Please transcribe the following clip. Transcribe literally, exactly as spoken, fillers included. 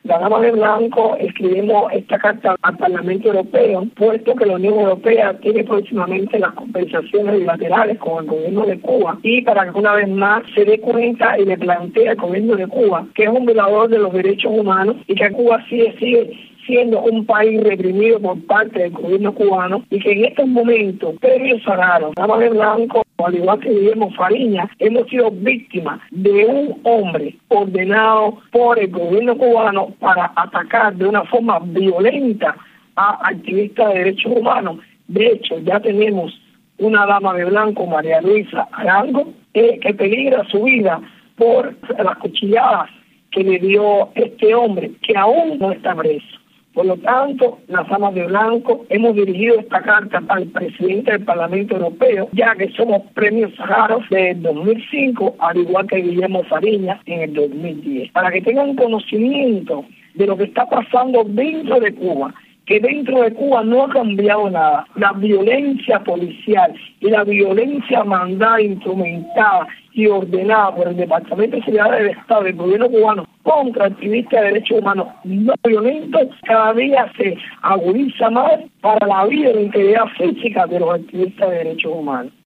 la dama de blanco escribimos esta carta al Parlamento Europeo, puesto que la Unión Europea tiene próximamente las conversaciones bilaterales con el gobierno de Cuba, y para que una vez más se dé cuenta y le plantee al gobierno de Cuba que es un violador de los derechos humanos y que Cuba sigue, sigue siendo un país reprimido por parte del gobierno cubano, y que en estos momentos Pedro Zagaro, dama de blanco, al igual que Guillermo Fariña, hemos sido víctimas de un hombre ordenado por el gobierno cubano para atacar de una forma violenta a activistas de derechos humanos. De hecho, ya tenemos una dama de blanco, María Luisa Arango, eh, que peligra su vida por las cuchilladas que le dio este hombre, que aún no está preso. Por lo tanto, las damas de blanco hemos dirigido esta carta al presidente del Parlamento Europeo, ya que somos premios Sájarov desde el dos mil cinco, al igual que Guillermo Fariña en el dos mil diez, para que tengan conocimiento de lo que está pasando dentro de Cuba, que dentro de Cuba no ha cambiado nada. La violencia policial y la violencia mandada, instrumentada y ordenada por el Departamento de Seguridad del Estado del gobierno cubano contra activistas de derechos humanos no violentos cada día se agudiza más para la vida y la integridad física de los activistas de derechos humanos.